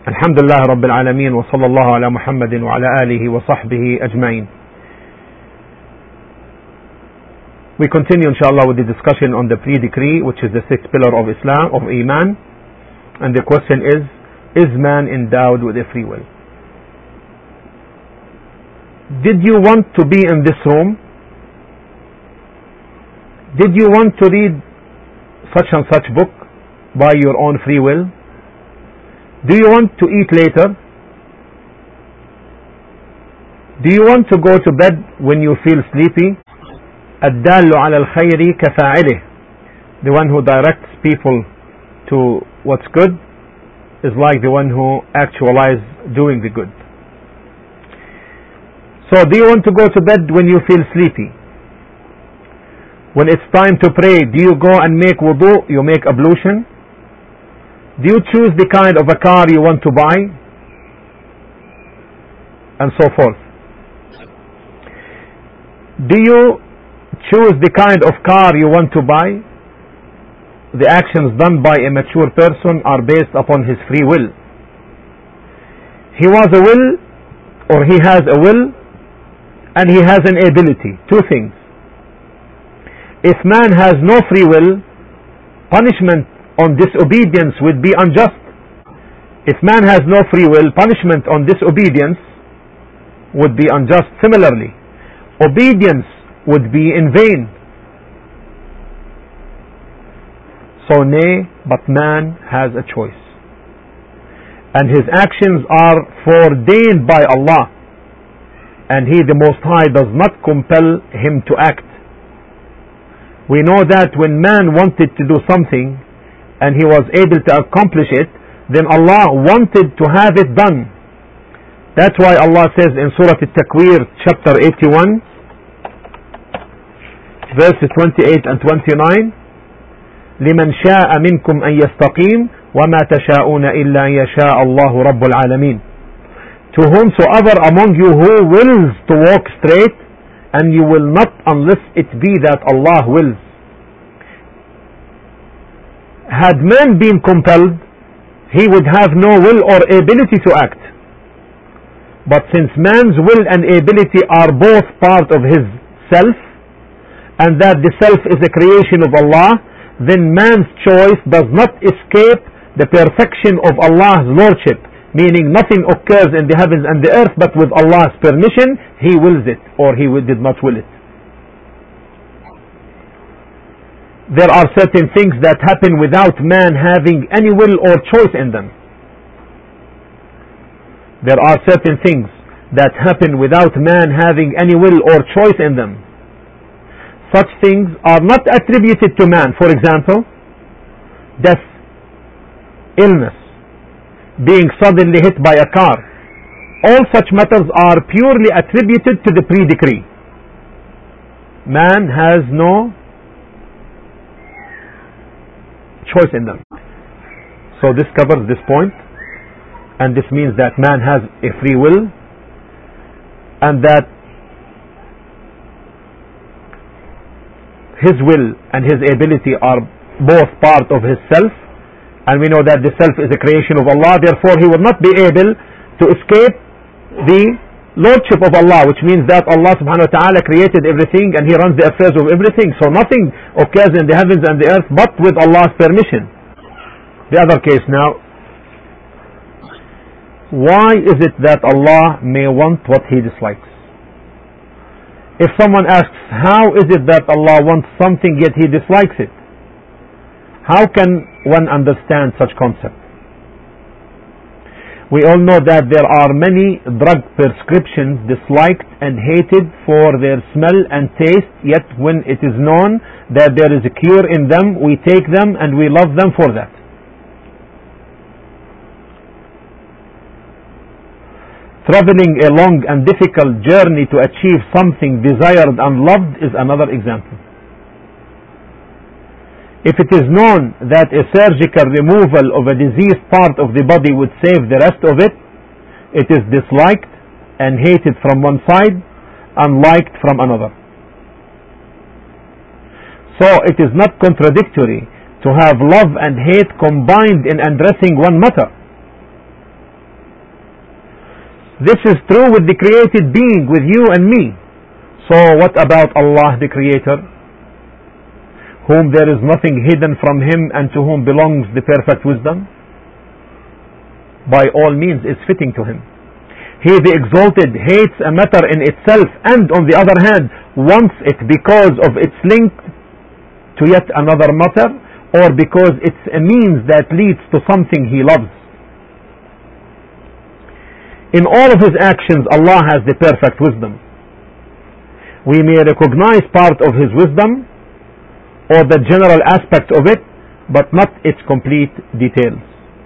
Alhamdulillah Rabbil Alameen wa sallallahu ala Muhammadin wa ala alihi wa sahbihi ajma'in. We continue inshallah with the discussion on the pre-decree, which is the sixth pillar of Islam, of Iman. And the question is man endowed with a free will? Did you want to be in this room? Did you want to read such and such book by your own free will? Do you want to eat later? Do you want to go to bed when you feel sleepy? الدال على الخير كفاعله. The one who directs people to what's good is like the one who actualizes doing the good. So do you want to go to bed when you feel sleepy? When it's time to pray, do you go and make wudu? You make ablution? Do you choose the kind of a car you want to buy? And so forth. Do you choose the kind of car you want to buy? The actions done by a mature person are based upon his free will. He was a will, or he has a will, and he has an ability. Two things. If man has no free will, punishment on disobedience would be unjust. If man has no free will, punishment on disobedience would be unjust. Similarly, obedience would be in vain. So nay, but man has a choice, and his actions are foreordained by Allah, and He, the Most High, does not compel him to act. We know that when man wanted to do something and he was able to accomplish it, then Allah wanted to have it done. That's why Allah says in Surah At-Takwir, chapter 81, verses 28 and 29, لمن شاء منكم أن يستقيم وما تشاءون إلا أن يشاء الله رب العالمين. To whomsoever among you who wills to walk straight, and you will not unless it be that Allah wills. Had man been compelled, he would have no will or ability to act. But since man's will and ability are both part of his self, and that the self is a creation of Allah, then man's choice does not escape the perfection of Allah's lordship, meaning nothing occurs in the heavens and the earth but with Allah's permission. He wills it, or he did not will it. There are certain things that happen without man having any will or choice in them. There are certain things that happen without man having any will or choice in them. Such things are not attributed to man. For example, death, illness, being suddenly hit by a car. All such matters are purely attributed to the pre-decree. Man has no choice in them. So this covers this point, and this means that man has a free will, and that his will and his ability are both part of his self, and we know that the self is a creation of Allah. Therefore he will not be able to escape the lordship of Allah, which means that Allah subhanahu wa ta'ala created everything and He runs the affairs of everything. So nothing occurs in the heavens and the earth but with Allah's permission. The other case now, why is it that Allah may want what He dislikes? If someone asks, how is it that Allah wants something yet He dislikes it? How can one understand such concept? We all know that there are many drug prescriptions disliked and hated for their smell and taste, yet when it is known that there is a cure in them, we take them and we love them for that. Traveling a long and difficult journey to achieve something desired and loved is another example. If it is known that a surgical removal of a diseased part of the body would save the rest of it, it is disliked and hated from one side and liked from another. So it is not contradictory to have love and hate combined in addressing one matter. This is true with the created being, with you and me. So what about Allah the Creator, whom there is nothing hidden from Him and to whom belongs the perfect wisdom? By all means is fitting to Him. He the Exalted hates a matter in itself, and on the other hand wants it because of its link to yet another matter, or because it's a means that leads to something He loves. In all of His actions, Allah has the perfect wisdom. We may recognize part of His wisdom or the general aspect of it, but not its complete details.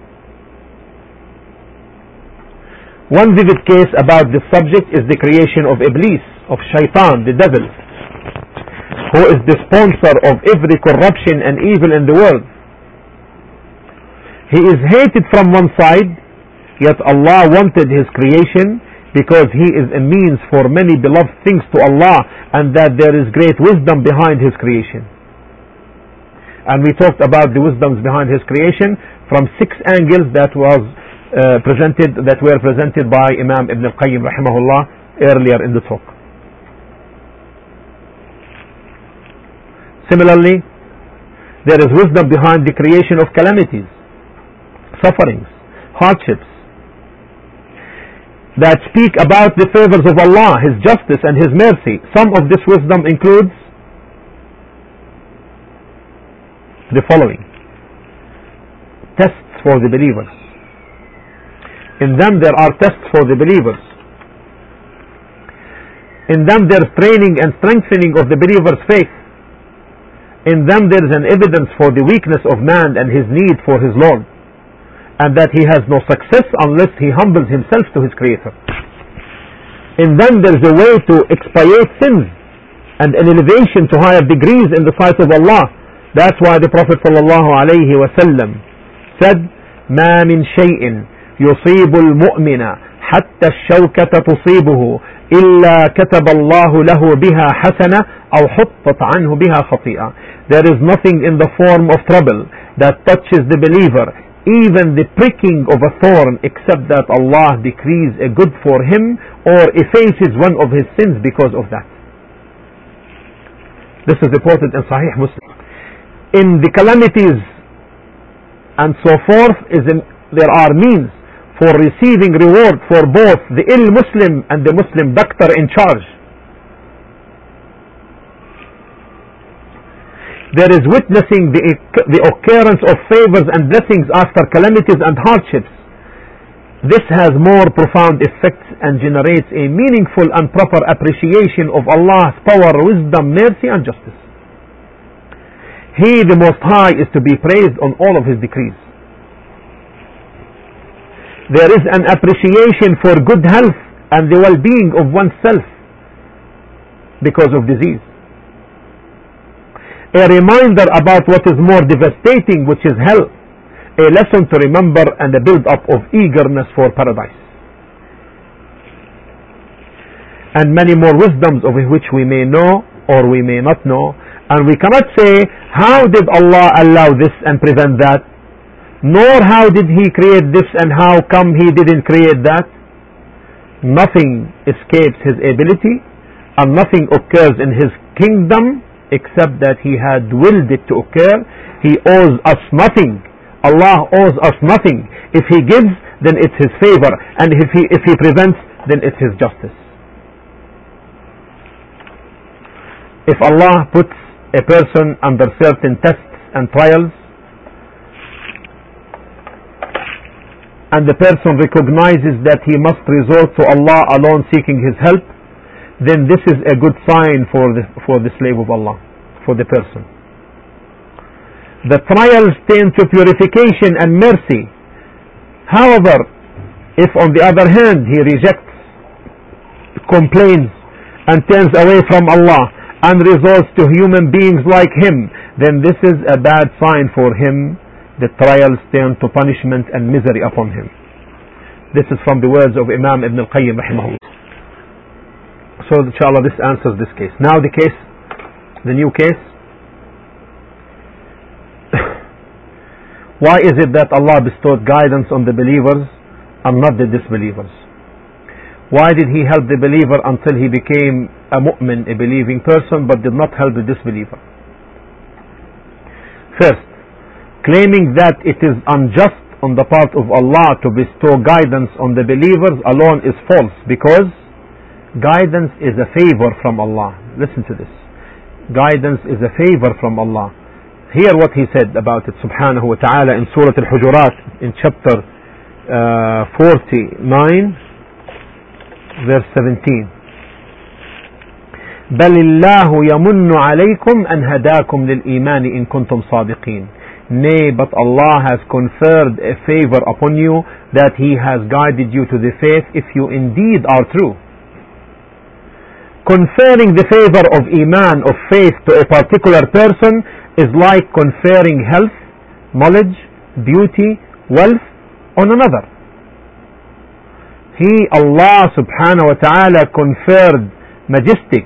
One vivid case about this subject is the creation of Iblis, of Shaitan, the devil, who is the sponsor of every corruption and evil in the world. He is hated from one side, yet Allah wanted his creation because he is a means for many beloved things to Allah, and that there is great wisdom behind his creation. And we talked about the wisdoms behind his creation from 6 angles that were presented by Imam Ibn al-Qayyim rahimahullah earlier in the talk. Similarly, there is wisdom behind the creation of calamities, sufferings, hardships, that speak about the favors of Allah, His justice and His mercy. Some of this wisdom includes the following: tests for the believers. In them there are tests for the believers. In them there is training and strengthening of the believer's faith. In them there is an evidence for the weakness of man and his need for his Lord, and that he has no success unless he humbles himself to his Creator. In them there is a way to expiate sins and an elevation to higher degrees in the sight of Allah. That's why the Prophet ﷺ said, مَا مِنْ شَيْءٍ يُصِيبُ الْمُؤْمِنَ حَتَّى الشَّوْكَةَ تُصِيبُهُ إِلَّا كَتَبَ اللَّهُ لَهُ بِهَا حَسَنَةً أَوْ حُطَّتْ عَنْهُ بِهَا خَطِيئَةً. There is nothing in the form of trouble that touches the believer, even the pricking of a thorn, except that Allah decrees a good for him or effaces one of his sins because of that. This is reported in Sahih Muslim. In the calamities and so forth, there are means for receiving reward for both the ill Muslim and the Muslim doctor in charge. There is witnessing the occurrence of favors and blessings after calamities and hardships. This has more profound effects and generates a meaningful and proper appreciation of Allah's power, wisdom, mercy and justice. He, the Most High, is to be praised on all of His decrees. There is an appreciation for good health and the well-being of oneself because of disease. A reminder about what is more devastating, which is hell. A lesson to remember and a build-up of eagerness for paradise. And many more wisdoms of which we may know or we may not know. And we cannot say, how did Allah allow this and prevent that? Nor how did He create this and how come He didn't create that? Nothing escapes His ability, and nothing occurs in His kingdom except that He had willed it to occur. He owes us nothing. Allah owes us nothing. If He gives, then it's His favor, and if He prevents, then it's His justice. If Allah puts a person under certain tests and trials, and the person recognizes that he must resort to Allah alone seeking His help, then this is a good sign for the slave of Allah, for the person. The trials tend to purification and mercy. However, if on the other hand he rejects, complains and turns away from Allah and resorts to human beings like him, then this is a bad sign for him. The trials turn to punishment and misery upon him. This is from the words of Imam Ibn al-Qayyim rahimahullah. So inshallah this answers this case. Now the new case. Why is it that Allah bestowed guidance on the believers and not the disbelievers? Why did he help the believer until he became a mu'min, a believing person, but did not help the disbeliever? First, claiming that it is unjust on the part of Allah to bestow guidance on the believers alone is false, because guidance is a favor from Allah. Listen to this. Guidance is a favor from Allah. Hear what he said about it, subhanahu wa ta'ala, in Surah Al-Hujurat, in chapter 49, verse 17. بل الله يمن عليكم أن هداكم للإيمان إن كنتم صادقين. Nay, but Allah has conferred a favor upon you, that He has guided you to the faith if you indeed are true. Conferring the favor of Iman, of faith, to a particular person is like conferring health, knowledge, beauty, wealth on another. He, Allah subhanahu wa ta'ala, conferred majestic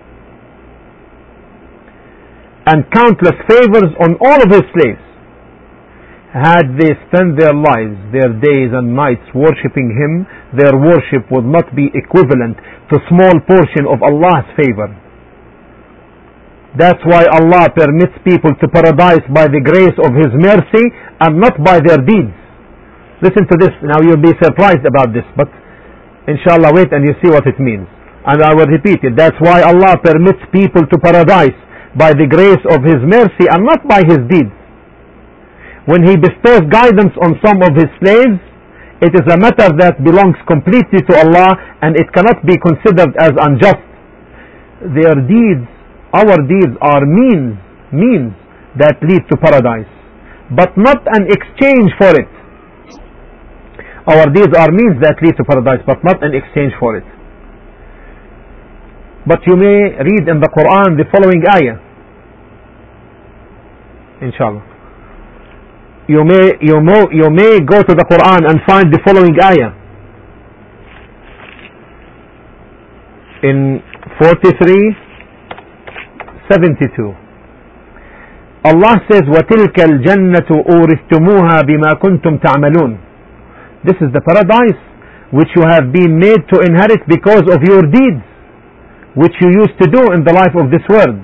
and countless favors on all of His slaves. Had they spent their lives, their days and nights worshipping Him, their worship would not be equivalent to a small portion of Allah's favor. That's why Allah permits people to paradise by the grace of His mercy and not by their deeds. Listen to this. Now you'll be surprised about this, but inshallah wait and you see what it means. And I will repeat it. That's why Allah permits people to paradise by the grace of His mercy and not by His deeds. When He bestows guidance on some of His slaves, it is a matter that belongs completely to Allah, and it cannot be considered as unjust. Their deeds, our deeds, are means that lead to paradise, but not an exchange for it. Our deeds are means that lead to paradise, but not an exchange for it. But you may read in the Quran the following ayah, inshallah. You may go to the Quran and find the following ayah in 43:72. Allah says, وَتِلْكَ الْجَنَّةُ أُورِثْتُمُوهَا بِمَا كُنْتُمْ تَعْمَلُونَ. This is the paradise which you have been made to inherit because of your deeds, which you used to do in the life of this world.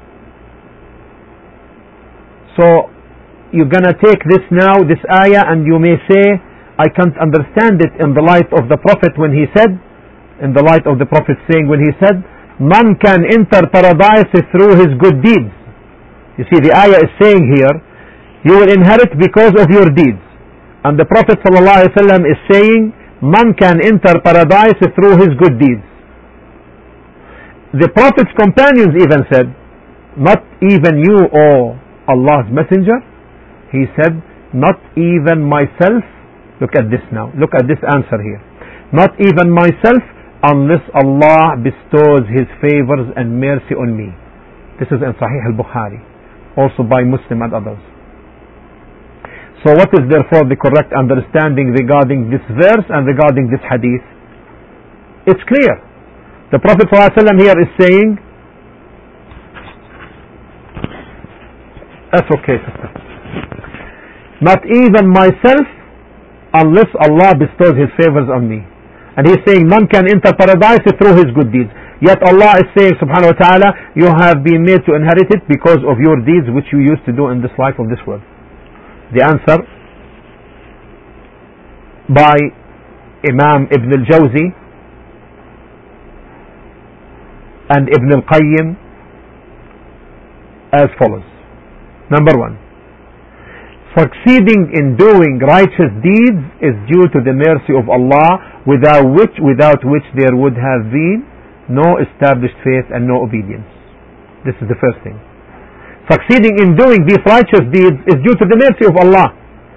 So you're gonna take this now, this ayah, and you may say, I can't understand it in the light of the Prophet when he said, in the light of the Prophet saying when he said, man can enter paradise through his good deeds. You see, the ayah is saying here, you will inherit because of your deeds. And the Prophet ﷺ is saying, man can enter paradise through his good deeds. The Prophet's companions even said, not even you, O Allah's Messenger. He said, not even myself. Look at this now. Look at this answer here. Not even myself, unless Allah bestows His favors and mercy on me. This is in Sahih al-Bukhari, also by Muslim and others. So what is therefore the correct understanding regarding this verse and regarding this hadith? It's clear. The Prophet ﷺ here is saying, that's okay, sister. Not even myself, unless Allah bestows His favors on me. And He's saying, none can enter paradise through his good deeds. Yet Allah is saying, subhanahu wa ta'ala, you have been made to inherit it because of your deeds which you used to do in this life of this world. The answer by Imam Ibn al-Jawzi and Ibn al-Qayyim as follows. Number one, succeeding in doing righteous deeds is due to the mercy of Allah, without which there would have been no established faith and no obedience. This is the first thing. Succeeding in doing these righteous deeds is due to the mercy of Allah.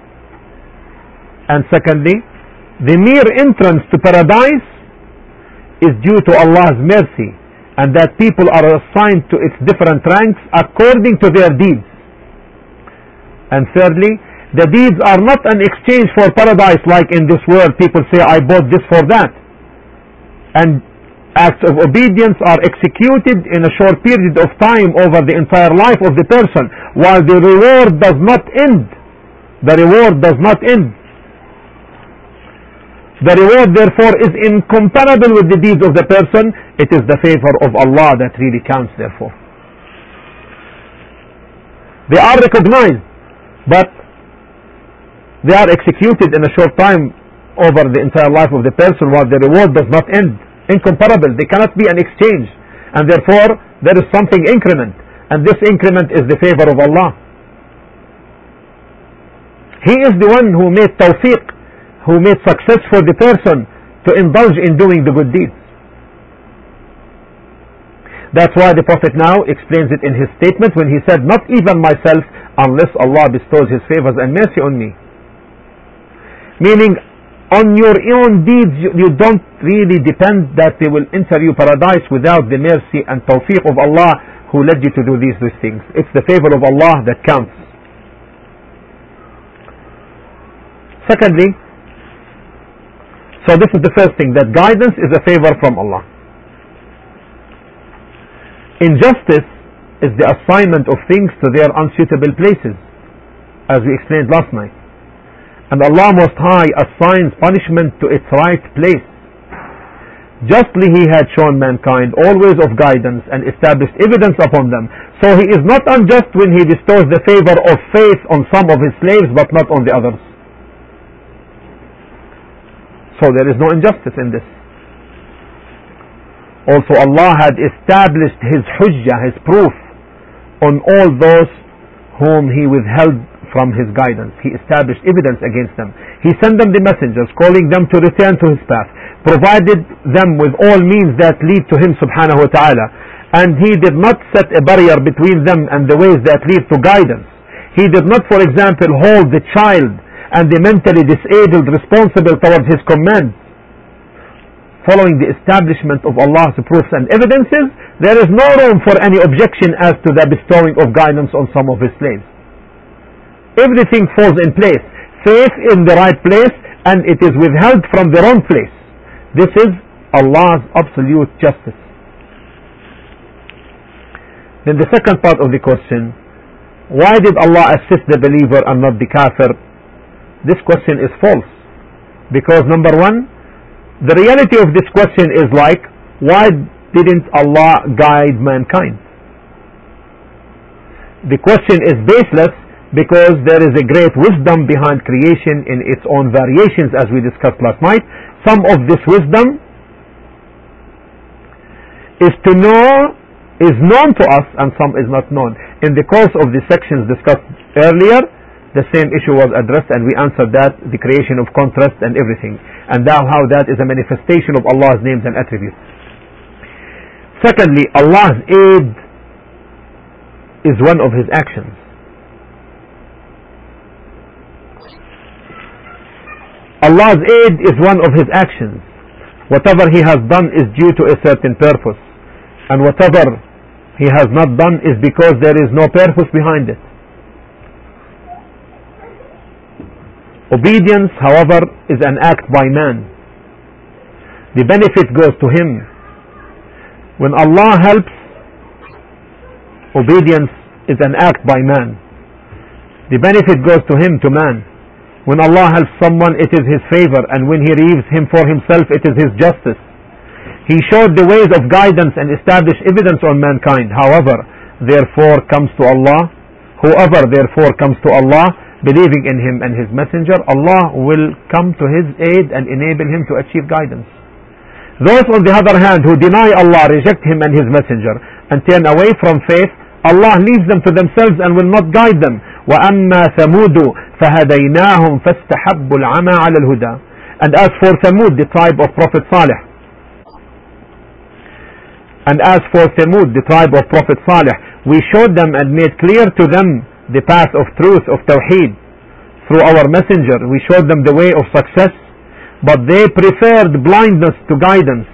And secondly, the mere entrance to paradise is due to Allah's mercy, and that people are assigned to its different ranks according to their deeds. And thirdly, the deeds are not an exchange for paradise like in this world. People say, I bought this for that. And acts of obedience are executed in a short period of time over the entire life of the person, while the reward does not end. The reward does not end. The reward therefore is incomparable with the deeds of the person. It is the favor of Allah that really counts therefore. They are recognized, but they are executed in a short time over the entire life of the person, while the reward does not end. Incomparable. They cannot be an exchange, and therefore there is something increment, and this increment is the favor of Allah. He is the one who made tawfiq, who made success for the person to indulge in doing the good deeds. That's why the Prophet now explains it in his statement when he said, not even myself unless Allah bestows his favors and mercy on me. Meaning, on your own deeds you don't really depend that they will enter you paradise without the mercy and tawfiq of Allah who led you to do these things. It's the favor of Allah that counts. Secondly, so this is the first thing, that guidance is a favor from Allah. Injustice is the assignment of things to their unsuitable places, as we explained last night. And Allah Most High assigns punishment to its right place. Justly He had shown mankind all ways of guidance and established evidence upon them. So He is not unjust when He bestows the favor of faith on some of His slaves but not on the others. So there is no injustice in this. Also Allah had established His hujjah, His proof, on all those whom He withheld from His guidance. He established evidence against them. He sent them the messengers, calling them to return to His path, provided them with all means that lead to Him subhanahu wa ta'ala, and He did not set a barrier between them and the ways that lead to guidance. He did not, for example, hold the child and the mentally disabled responsible towards His commands. Following the establishment of Allah's proofs and evidences, there is no room for any objection as to the bestowing of guidance on some of His slaves. Everything falls in place. Faith in the right place, and it is withheld from the wrong place. This is Allah's absolute justice. Then the second part of the question, why did Allah assist the believer and not the kafir? This question is false. Because number one, the reality of this question is like, why didn't Allah guide mankind? The question is baseless because there is a great wisdom behind creation in its own variations, as we discussed last night. Some of this wisdom is known to us and some is not known. In the course of the sections discussed earlier, the same issue was addressed and we answered that, the creation of contrast and everything, and now how that is a manifestation of Allah's names and attributes. Secondly, Allah's aid is one of His actions. Allah's aid is one of His actions. Whatever He has done is due to a certain purpose, and whatever He has not done is because there is no purpose behind it. Obedience, however, is an act by man. The benefit goes to him. When Allah helps, obedience is an act by man. The benefit goes to him, to man. When Allah helps someone, it is His favor, and when He relieves him for Himself, it is His justice. He showed the ways of guidance and established evidence on mankind. However, therefore comes to Allah, whoever therefore comes to Allah, believing in Him and His messenger, Allah will come to His aid and enable him to achieve guidance. Those on the other hand who deny Allah, reject Him and His messenger, and turn away from faith, Allah leaves them to themselves and will not guide them. وَأَمَّا ثَمُودُ فَهَدَيْنَاهُمْ فَاسْتَحَبُّوا الْعَمَى عَلَى الْهُدَى. And as for Thamud, the tribe of Prophet Salih, the tribe of Prophet Salih, we showed them and made clear to them the path of truth, of Tawheed, through our messenger. We showed them the way of success, but they preferred blindness to guidance.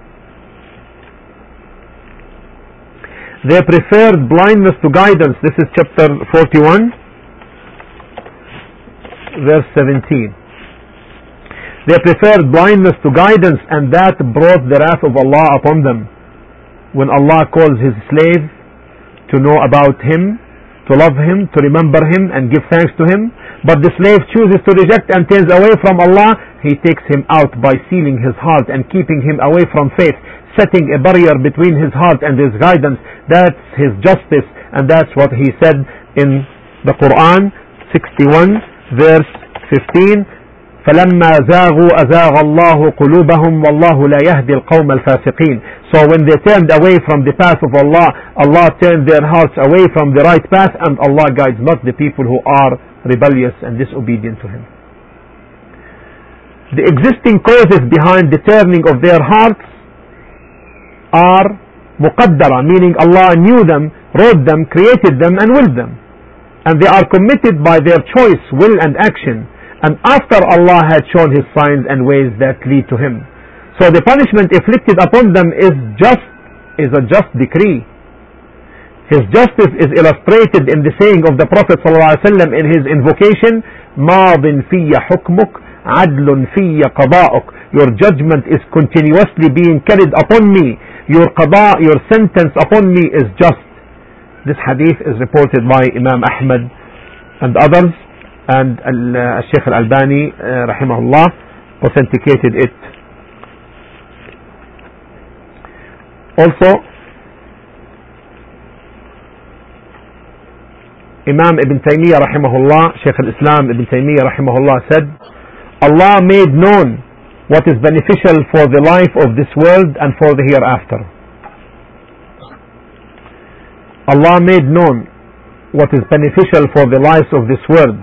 They preferred blindness to guidance. This is chapter 41, verse 17. They preferred blindness to guidance, and that brought the wrath of Allah upon them. When Allah calls His slave to know about Him, to love Him, to remember Him and give thanks to Him, but the slave chooses to reject and turns away from Allah, He takes him out by sealing his heart and keeping him away from faith, setting a barrier between his heart and his guidance. That's His justice, and that's what He said in the Quran 61 verse 15. فَلَمَّا زَاغُوا أَزَاغَ اللَّهُ قُلُوبَهُمْ وَاللَّهُ لَا يَهْدِي الْقَوْمَ الْفَاسِقِينَ. So when they turned away from the path of Allah, Allah turned their hearts away from the right path, and Allah guides not the people who are rebellious and disobedient to Him. The existing causes behind the turning of their hearts are muqaddara, meaning Allah knew them, wrote them, created them, and willed them. And they are committed by their choice, will, and action. And after Allah had shown His signs and ways that lead to Him. So the punishment inflicted upon them is a just decree. His justice is illustrated in the saying of the Prophet ﷺ in his invocation, مَاضٍ فِيَّ حُكْمُكَ عَدْلٌ فِيَّ قَضَاءُكَ. Your judgment is continuously being carried upon me. Your qada, your sentence upon me is just. This hadith is reported by Imam Ahmad and others, and Shaykh Al-Albani rahimahullah authenticated it. Also, Imam Ibn Taymiyyah rahimahullah, Shaykh al-Islam Ibn Taymiyyah rahimahullah said, Allah made known what is beneficial for the life of this world and for the hereafter. Allah made known what is beneficial for the lives of this world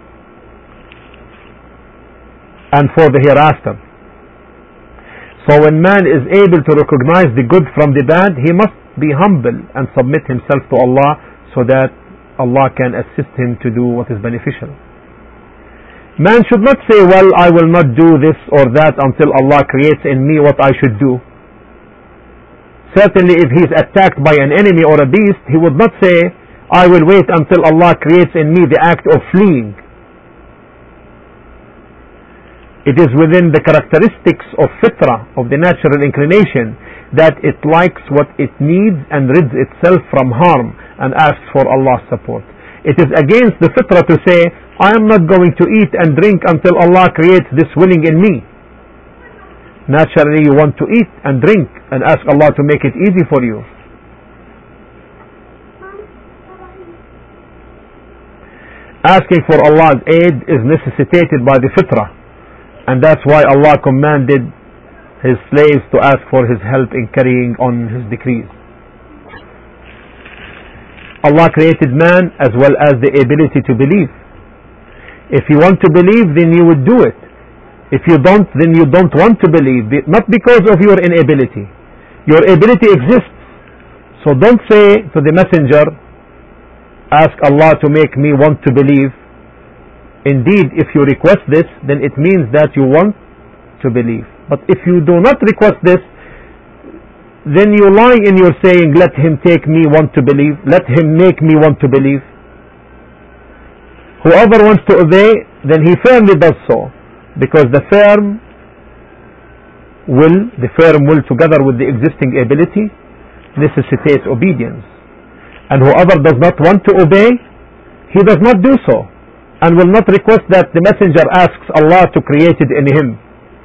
and for the hereafter. So when man is able to recognize the good from the bad, he must be humble and submit himself to Allah so that Allah can assist him to do what is beneficial. Man should not say, well, I will not do this or that until Allah creates in me what I should do. Certainly if he is attacked by an enemy or a beast, he would not say, I will wait until Allah creates in me the act of fleeing. It is within the characteristics of fitrah, of the natural inclination, that it likes what it needs and rids itself from harm and asks for Allah's support. It is against the fitrah to say, I am not going to eat and drink until Allah creates this willing in me. Naturally you want to eat and drink and ask Allah to make it easy for you. Asking for Allah's aid is necessitated by the fitrah. And that's why Allah commanded His slaves to ask for His help in carrying on His decrees. Allah created man as well as the ability to believe. If you want to believe, then you would do it. If you don't, then you don't want to believe, not because of your inability. Your ability exists. So don't say to the messenger, ask Allah to make me want to believe. Indeed, if you request this, then it means that you want to believe. But if you do not request this, then you lie in your saying, let him take me want to believe, let him make me want to believe. Whoever wants to obey, then he firmly does so, because the firm will together with the existing ability necessitates obedience. And whoever does not want to obey, he does not do so, and will not request that the messenger asks Allah to create it in him.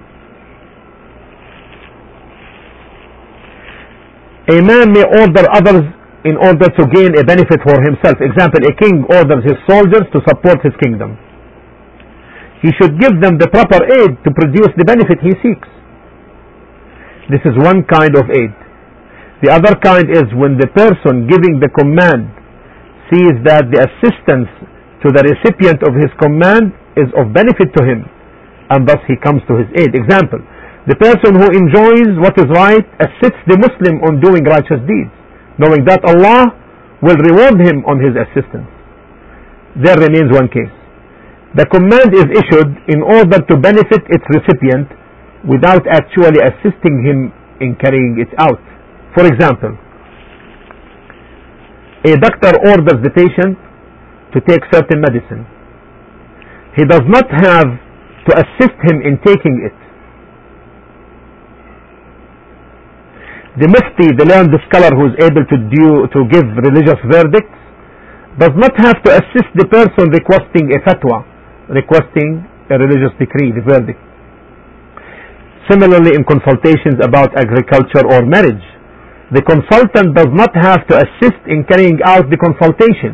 A man may order others in order to gain a benefit for himself. Example, a king orders his soldiers to support his kingdom. He should give them the proper aid to produce the benefit he seeks. This is one kind of aid. The other kind is when the person giving the command sees that the assistance to the recipient of his command is of benefit to him, and thus he comes to his aid. Example, the person who enjoys what is right assists the Muslim on doing righteous deeds, knowing that Allah will reward him on his assistance. There remains one case. The command is issued in order to benefit its recipient without actually assisting him in carrying it out. For example, a doctor orders the patient to take certain medicine. He does not have to assist him in taking it. The mufti, the learned scholar who is able to give religious verdicts, does not have to assist the person requesting a fatwa requesting a religious decree, the verdict. Similarly, in consultations about agriculture or marriage, the consultant does not have to assist in carrying out the consultation.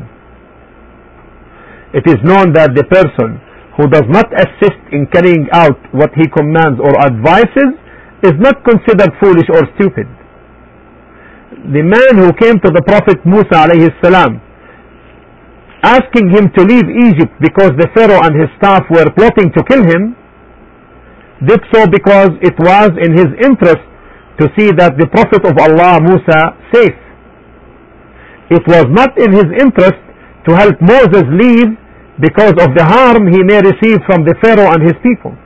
It is known that the person who does not assist in carrying out what he commands or advises is not considered foolish or stupid. The man who came to the Prophet Musa alayhi salam, asking him to leave Egypt because the Pharaoh and his staff were plotting to kill him, did so because it was in his interest to see that the Prophet of Allah Musa safe. It was not in his interest to help Moses leave because of the harm he may receive from the Pharaoh and his people.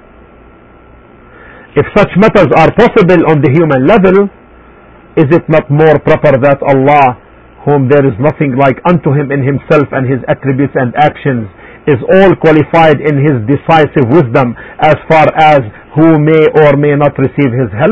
If such matters are possible on the human level, is it not more proper that Allah, whom there is nothing like unto him in himself and his attributes and actions, is all qualified in his decisive wisdom as far as who may or may not receive his help?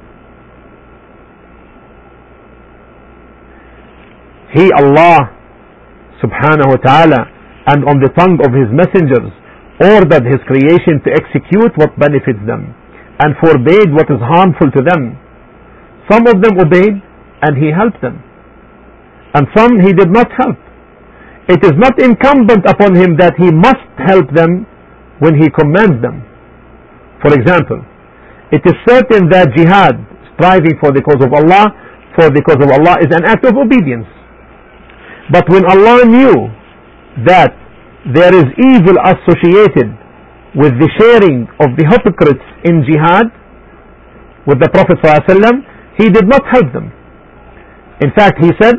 He, Allah subhanahu wa ta'ala, and on the tongue of his messengers, ordered his creation to execute what benefits them and forbade what is harmful to them. Some of them obeyed and he helped them, and some he did not help. It is not incumbent upon him that he must help them when he commands them. For example, it is certain that jihad, striving for the cause of Allah, is an act of obedience. But when Allah knew that there is evil associated with the sharing of the hypocrites in jihad with the Prophet ﷺ, he did not help them. In fact, he said,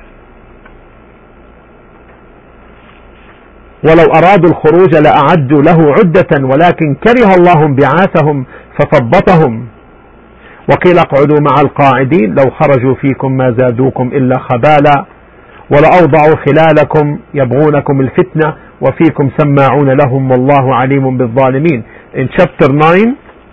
وَلَوْ أَرَادُوا الْخُرُوجَ لَأَعَدُّوا لَهُ عُدَّةً وَلَكِنْ كَرِهَ اللَّهُ بِعَاثَهُمْ فَثَبَّطَهُمْ وَقِيلَ اقْعُدُوا مَعَ الْقَاعِدِينَ لَوْ خَرَجُوا فِيكُمْ مَا زَادُوكُمْ إِلَّا خَبَالًا وَلَأَوْضَعُوا خِلَالَكُمْ يَبْغُونَكُمُ الْفِتْنَةَ وَفِيكُمْ سَمَّاعُونَ لَهُمْ وَاللَّهُ عَلِيمٌ بِالظَّالِمِينَ. In chapter 9,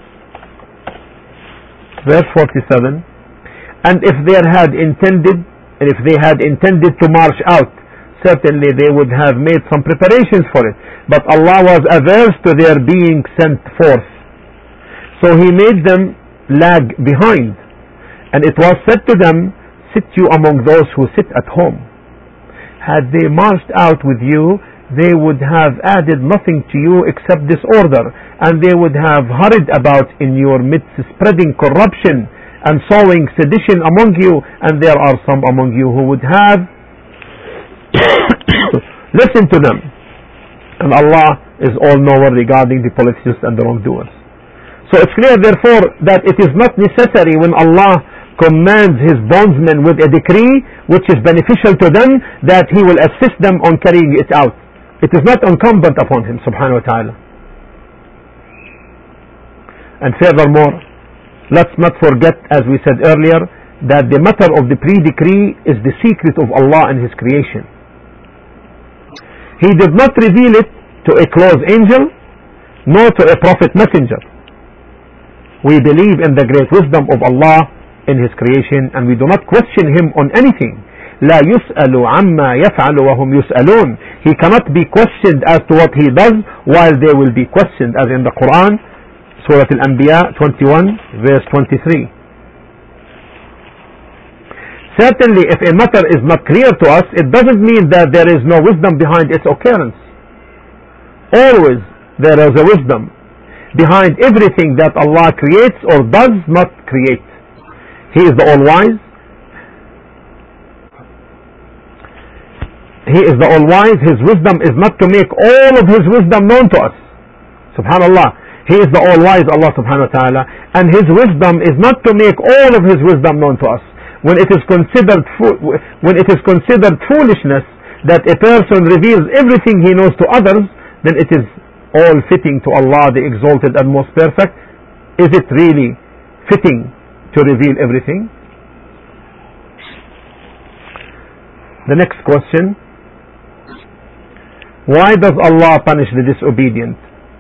verse 47, and if they had intended to march out, certainly they would have made some preparations for it, but Allah was averse to their being sent forth, so he made them lag behind, and it was said to them, sit you among those who sit at home. Had they marched out with you, they would have added nothing to you except disorder, and they would have hurried about in your midst, spreading corruption and sowing sedition among you, and there are some among you who would have listened to them. And Allah is all-knower regarding the politicians and the wrongdoers. So it's clear, therefore, that it is not necessary when Allah commands his bondsmen with a decree which is beneficial to them that he will assist them on carrying it out. It is not incumbent upon him subhanahu wa ta'ala. And furthermore, let's not forget, as we said earlier, that the matter of the pre-decree is the secret of Allah and his creation. He did not reveal it to a close angel nor to a prophet messenger. We believe in the great wisdom of Allah in his creation, and we do not question him on anything. لا يسأل عما يفعل وهم يسألون. He cannot be questioned as to what he does while they will be questioned, as in the Quran, Surah Al-Anbiya 21 verse 23. Certainly, if a matter is not clear to us, it doesn't mean that there is no wisdom behind its occurrence. Always there is a wisdom behind everything that Allah creates or does not create. He is the all-wise. He is the all-wise. His wisdom is not to make all of his wisdom known to us. Subhanallah. He is the all-wise, Allah subhanahu wa ta'ala, and his wisdom is not to make all of his wisdom known to us. When it is considered foolishness that a person reveals everything he knows to others, then it is all fitting to Allah, the exalted and most perfect. Is it really fitting to reveal everything? The next question: why does Allah punish the disobedient?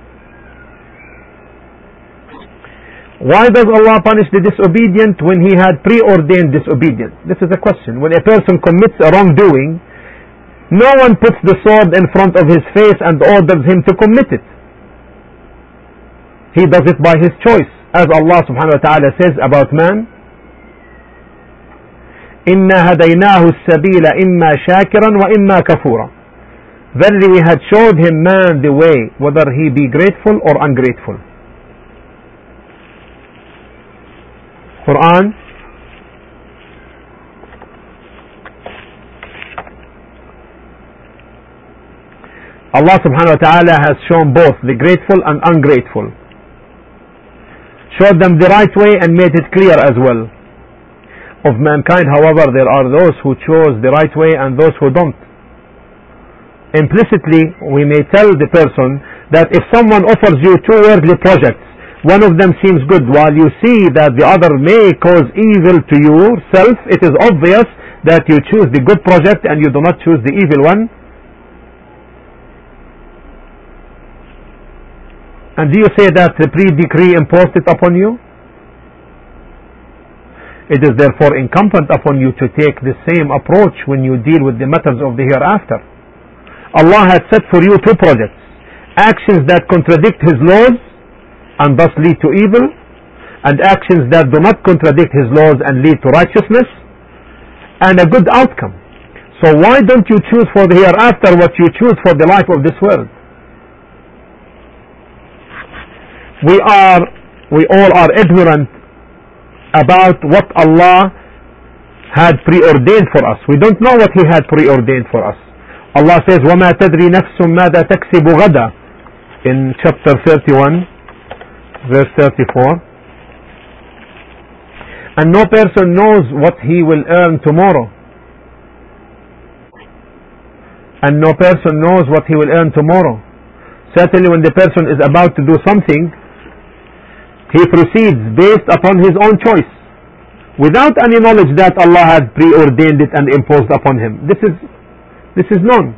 Why does Allah punish the disobedient when he had preordained disobedience? This is a question. When a person commits a wrongdoing, No one puts the sword in front of his face and orders him to commit it. He does it by his choice, as Allah subhanahu wa ta'ala says about man, إِنَّا هَدَيْنَاهُ السَّبِيلَ إِمَّا شَاكِرًا وَإِمَّا كَفُورًا. Verily we had showed him man the way, whether he be grateful or ungrateful. Quran Allah subhanahu wa ta'ala has shown both the grateful and ungrateful. Showed them the right way and made it clear as well. Of mankind, however, there are those who chose the right way and those who don't. Implicitly, we may tell the person that if someone offers you two worldly projects, one of them seems good while you see that the other may cause evil to yourself, it is obvious that you choose the good project and you do not choose the evil one. And do you say that the pre-decree imposed it upon you? It is therefore incumbent upon you to take the same approach when you deal with the matters of the hereafter. Allah has set for you two projects: actions that contradict His laws and thus lead to evil, and actions that do not contradict His laws and lead to righteousness and a good outcome. So why don't you choose for the hereafter what you choose for the life of this world? We all are ignorant about what Allah had preordained for us. We don't know what He had preordained for us. Allah says, وَمَا تَدْرِي نَفْسٌ مَاذَا تَكْسِبُ غَدًا in chapter 31, verse 34. And no person knows what he will earn tomorrow. And no person knows what he will earn tomorrow. Certainly when the person is about to do something, he proceeds based upon his own choice, without any knowledge that Allah had preordained it and imposed upon him. This is known.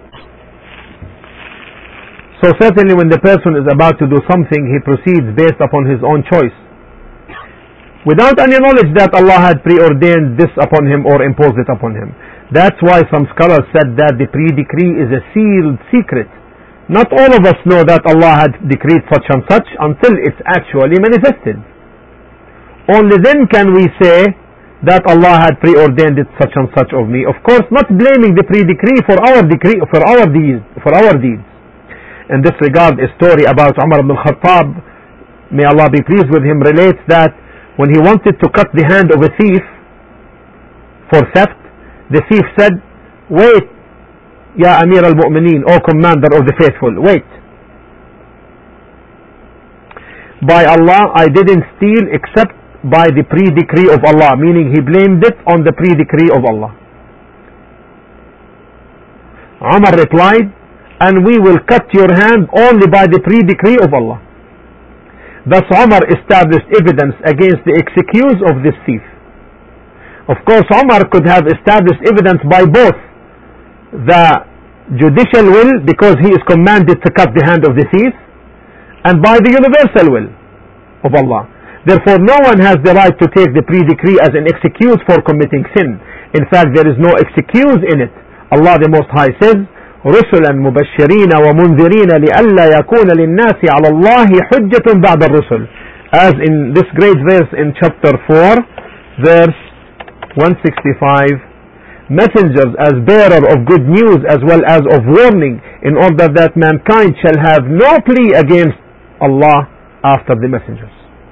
So certainly when the person is about to do something, he proceeds based upon his own choice, without any knowledge that Allah had preordained this upon him or imposed it upon him. That's why some scholars said that the pre-decree is a sealed secret. Not all of us know that Allah had decreed such and such until it's actually manifested. Only then can we say that Allah had preordained it such and such of me. Of course, not blaming the pre-decree for our deeds. In this regard, a story about Umar ibn al-Khattab, may Allah be pleased with him, relates that when he wanted to cut the hand of a thief for theft, the thief said, "Wait, Ya Amir al-Mu'mineen, O Commander of the Faithful, wait. By Allah, I didn't steal except by the pre-decree of Allah," meaning he blamed it on the pre-decree of Allah. Umar replied, "And we will cut your hand only by the pre-decree of Allah." Thus Umar established evidence against the excuse of this thief. Of course, Umar could have established evidence by both the judicial will, because he is commanded to cut the hand of the thief, and by the universal will of Allah. Therefore, no one has the right to take the pre-decree as an excuse for committing sin. In fact, there is no excuse in it. Allah the Most High says, رُسُلًا مُبَشِّرِينَ وَمُنذِرِينَ لِأَلَّا يَكُونَ لِلنَّاسِ عَلَى اللَّهِ حُجَّةٌ بَعْدَ الرُّسُلِ, as in this great verse in chapter 4, verse 165, messengers as bearer of good news as well as of warning, in order that mankind shall have no plea against Allah after the messengers.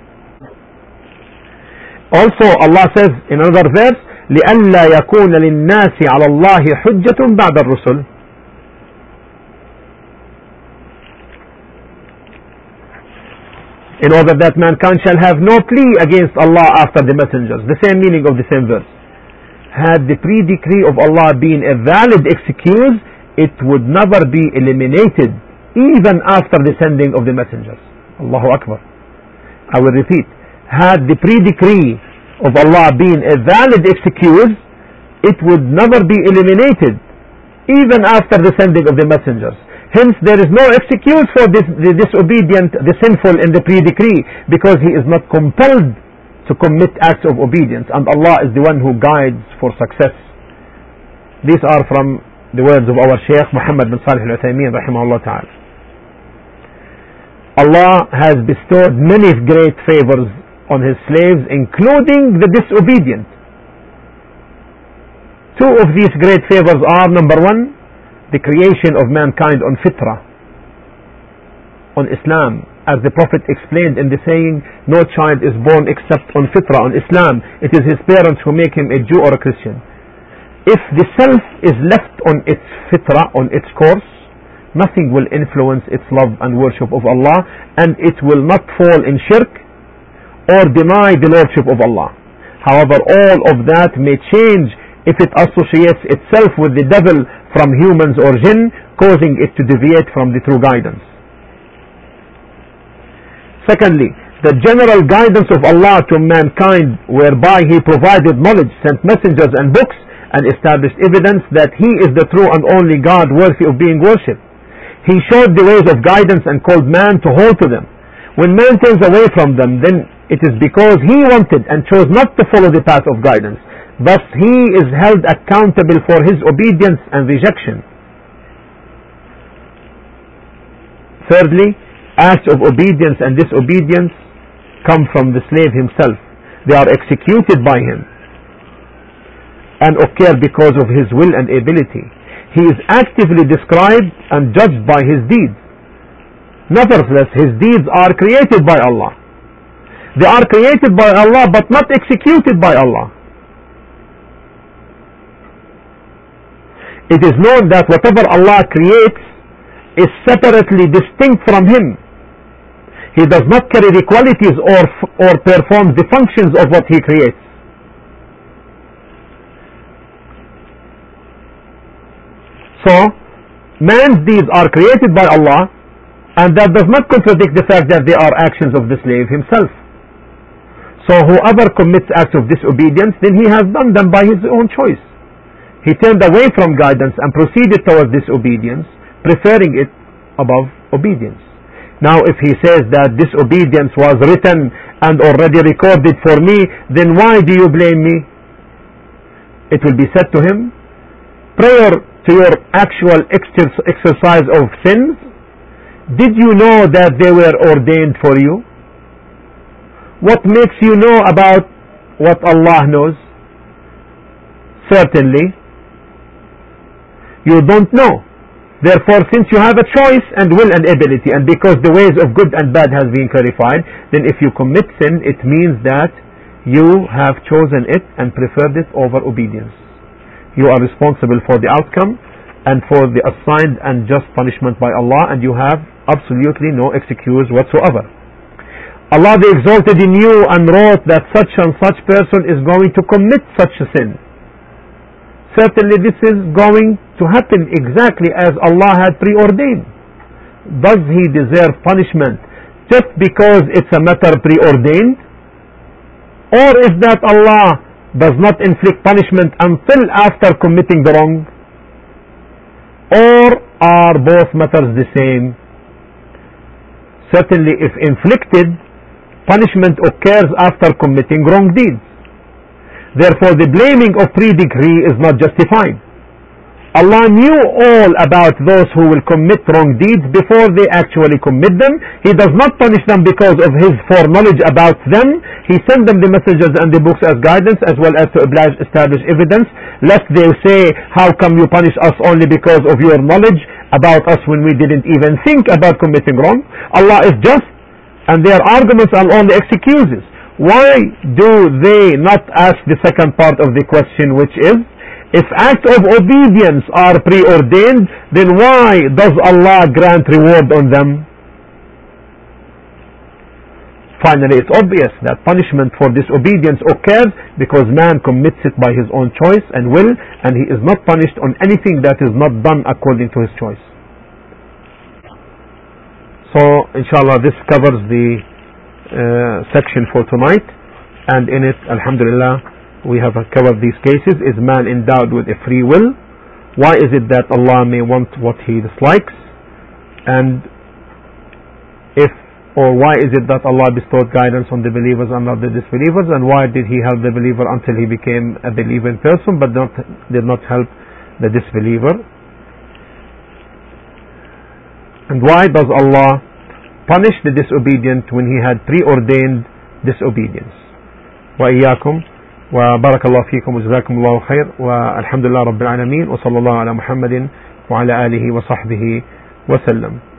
Also Allah says in another verse, لِأَلَّا يَكُونَ لِلنَّاسِ عَلَى اللَّهِ حُجَّةٌ بَعْدَ الرُّسُلِ, in order that mankind shall have no plea against Allah after the messengers. The same meaning of the same verse. Had the pre-decree of Allah been a valid excuse, it would never be eliminated even after the sending of the messengers. Allahu Akbar. I will repeat. Had the pre-decree of Allah been a valid excuse, it would never be eliminated even after the sending of the messengers. Hence there is no excuse for the disobedient, the sinful in the pre-decree, because he is not compelled to commit acts of obedience, and Allah is the one who guides for success. These are from the words of our Shaykh Muhammad bin Salih al-Uthaymeen rahimahullah ta'ala. Allah has bestowed many great favors on His slaves, including the disobedient. Two of these great favors are, number one, the creation of mankind on fitrah, on Islam, as the Prophet explained in the saying, no child is born except on fitrah, on Islam. It is his parents who make him a Jew or a Christian. If the self is left on its fitrah, on its course, nothing will influence its love and worship of Allah, and it will not fall in shirk or deny the lordship of Allah. However, all of that may change if it associates itself with the devil from humans or jinn, causing it to deviate from the true guidance. Secondly, the general guidance of Allah to mankind, whereby He provided knowledge, sent messengers and books, and established evidence that He is the true and only God worthy of being worshipped. He showed the ways of guidance and called man to hold to them. When man turns away from them, then it is because he wanted and chose not to follow the path of guidance. Thus he is held accountable for his obedience and rejection. Thirdly, acts of obedience and disobedience come from the slave himself. They are executed by him and occur because of his will and ability. He is actively described and judged by his deeds. Nevertheless, his deeds are created by Allah. They are created by Allah but not executed by Allah. It is known that whatever Allah creates is separately distinct from Him. He does not carry the qualities or performs the functions of what He creates. So, man's deeds are created by Allah, and that does not contradict the fact that they are actions of the slave himself. So whoever commits acts of disobedience, then he has done them by his own choice. He turned away from guidance and proceeded towards disobedience, preferring it above obedience. Now if he says that disobedience was written and already recorded for me, then why do you blame me? It will be said to him, prior to your actual exercise of sins, did you know that they were ordained for you? What makes you know about what Allah knows? Certainly, you don't know. Therefore, since you have a choice and will and ability, and because the ways of good and bad has been clarified, then if you commit sin, it means that you have chosen it and preferred it over obedience. You are responsible for the outcome and for the assigned and just punishment by Allah, and you have absolutely no excuse whatsoever. Allah the Exalted knew and wrote that such and such person is going to commit such a sin. Certainly this is going to happen exactly as Allah had preordained. Does he deserve punishment just because it's a matter preordained? Or is that Allah does not inflict punishment until after committing the wrong? Or are both matters the same? Certainly if inflicted, punishment occurs after committing wrong deeds. Therefore the blaming of pre-decree is not justified. Allah knew all about those who will commit wrong deeds before they actually commit them. He does not punish them because of His foreknowledge about them. He sent them the messengers and the books as guidance, as well as to establish evidence, lest they say, how come you punish us only because of your knowledge about us when we didn't even think about committing wrong? Allah is just, and their arguments are only excuses. Why do they not ask the second part of the question, which is, if acts of obedience are preordained, then why does Allah grant reward on them? Finally, it's obvious that punishment for disobedience occurs because man commits it by his own choice and will, and he is not punished on anything that is not done according to his choice. So, inshallah, this covers the section for tonight, and in it, alhamdulillah, we have covered these cases. Is man endowed with a free will? Why is it that Allah may want what He dislikes? And why is it that Allah bestowed guidance on the believers and not the disbelievers? And why did He help the believer until he became a believing person, but did not help the disbeliever? And why does Allah punish the disobedient when He had preordained disobedience? وإياكم وبارك الله فيكم وجزاكم الله خير والحمد لله رب العالمين وصلى الله على محمد وعلى آله وصحبه وسلم.